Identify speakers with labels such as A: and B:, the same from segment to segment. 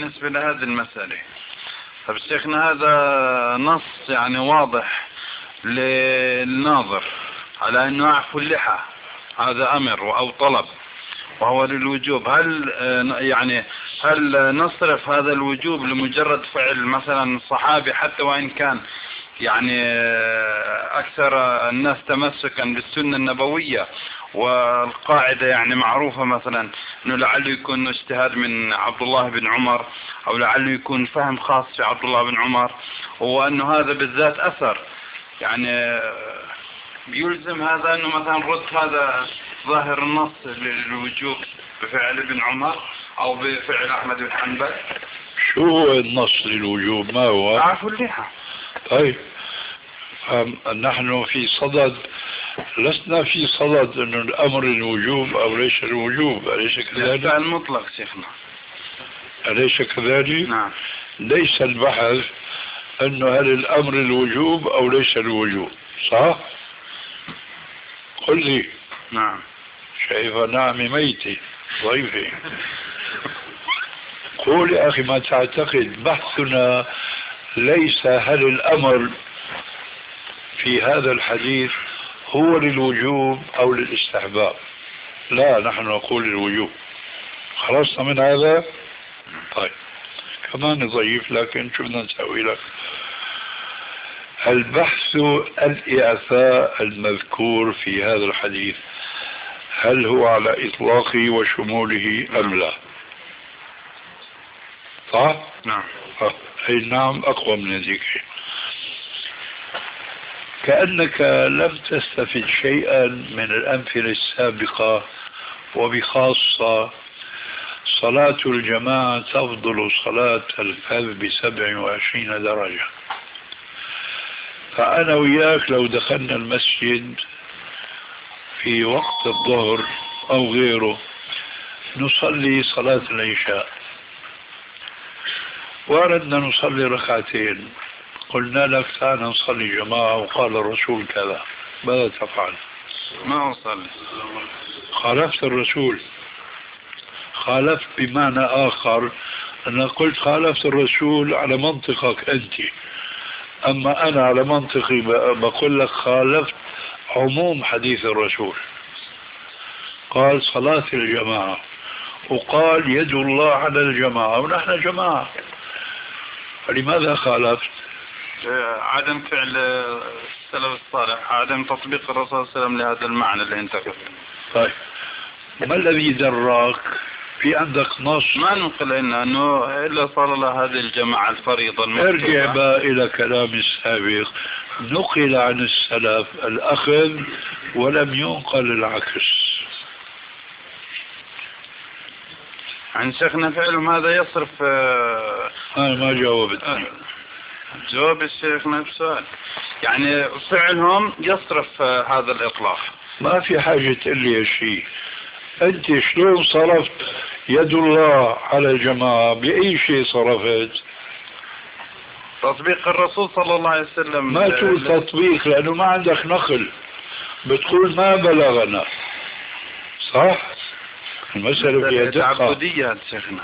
A: بالنسبة لهذه المسألة. طب شيخنا هذا نص يعني واضح للناظر على أنه أعفو اللحى هذا أمر أو طلب وهو للوجوب. هل نصرف هذا الوجوب لمجرد فعل مثلا الصحابي حتى وإن كان يعني أكثر الناس تمسكا بالسنة النبوية، والقاعدة يعني معروفة مثلا أنه لعله يكون اجتهاد من عبد الله بن عمر أو لعله يكون فهم خاص في عبد الله بن عمر، وأنه هذا بالذات أثر يعني بيلزم هذا أنه مثلا رد هذا ظاهر النص للوجوب بفعل ابن عمر أو بفعل أحمد بن حنبل.
B: شو هو النص للوجوب؟ ما هو؟
A: أعفو اللحى.
B: طيب نحن في صدد، لسنا في صدد أن الأمر الوجوب أو ليس الوجوب، أليس كذلك؟
A: المطلق شيخنا
B: أليس كذلك؟
A: نعم.
B: ليس البحث أنه هل الأمر الوجوب أو ليس الوجوب، صح؟ قل لي.
A: نعم.
B: شايفة نعمة ميتة ضيفة. قول يا أخي ما تعتقد. بحثنا ليس هل الأمر في هذا الحديث هو للوجوب أو للاستحباب، لا، نحن نقول للوجوب. خلصنا من هذا؟ طيب كمان نضيف، لكن شو بدنا نسوي لك؟ البحث الإعفاء المذكور في هذا الحديث هل هو على إطلاقه وشموله أم لا؟ صح؟
A: نعم.
B: أي نعم أقوى من الذكر. كأنك لم تستفد شيئا من الأمثلة السابقة، وبخاصة صلاة الجماعة تفضل صلاة الفذ ب27 درجة. فأنا وياك لو دخلنا المسجد في وقت الظهر أو غيره نصلي صلاة العشاء وأردنا نصلي ركعتين، قلنا لك تعال نصلي جماعة وقال الرسول كذا، ماذا تفعل؟
A: ما أصلي.
B: خالفت الرسول. خالفت بمعنى آخر، أنا قلت خالفت الرسول على منطقك أنت، أما أنا على منطقي بقول لك خالفت عموم حديث الرسول. قال صلاة الجماعة وقال يد الله على الجماعة ونحن جماعة، فلماذا خالفت؟
A: عدم فعل السلف الصالح، عدم تطبيق الرسول صلى الله عليه وسلم لهذا المعنى اللي انت قلت.
B: طيب ما الذي دراك؟ في عندك نص؟
A: ما ننقل لنا انه الا صار له هذه الجماعة الفريضة المكتوبة.
B: ارجع بقى الى كلام السابق، نقل عن السلف الاخذ ولم ينقل العكس.
A: عن شيخنا فعلهم هذا يصرف.
B: انا ما جاوبتني.
A: جواب الشيخ نفس السؤال، يعني فعلهم يصرف هذا الإطلاق.
B: ما في حاجة تقول لي شيء. أنت شلون صرفت يد الله على الجماعة؟ بأي شيء صرفت؟
A: تطبيق الرسول صلى الله عليه وسلم.
B: ما تقول تطبيق لأنه ما عندك نقل، بتقول ما بلغنا. صح؟ المسألة فيها دقة.
A: تعبدية شيخنا.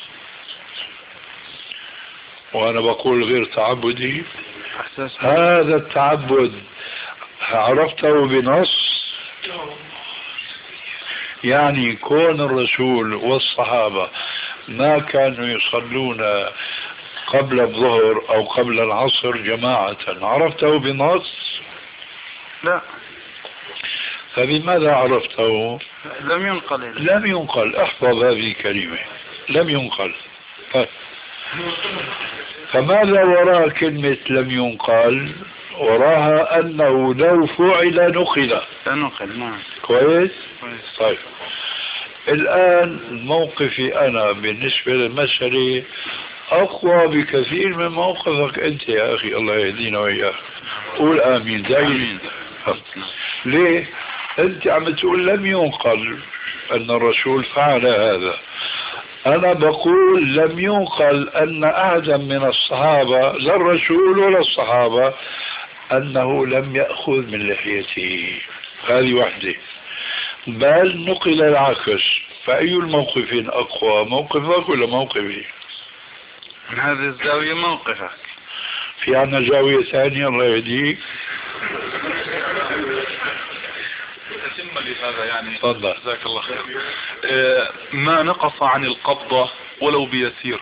B: وأنا بقول غير تعبدي. هذا التعبد عرفته بنص، يعني كون الرسول والصحابة ما كانوا يصلون قبل الظهر أو قبل العصر جماعة، عرفته بنص؟
A: لا.
B: فبماذا عرفته؟
A: لم ينقل.
B: لم ينقل. احفظ هذه الكلمة، لم ينقل. فماذا وراء كلمة لم ينقل؟ وراها أنه لو فعل نقل.
A: نعم.
B: كويس؟ طيب الآن موقفي أنا بالنسبة للمسألة أقوى بكثير من موقفك أنت يا أخي، الله يهدينا وإياك. قول آمين دائما. ليه؟ أنت عم تقول لم ينقل أن الرسول فعل هذا، أنا بقول لم ينقل أن أحدا من الصحابة، لا الرسول ولا الصحابة، أنه لم يأخذ من لحيته. هذه وحدة. بل نقل العكس. فأي الموقفين أقوى، موقفك ولا موقفي؟
A: من هذه الزاوية موقفك.
B: في عنا زاوية ثانية الله يهديك.
C: تتم لهذا يعني.
B: تفضل.
C: جزاك الله خير. ما نقص عن القبضة ولو بيسير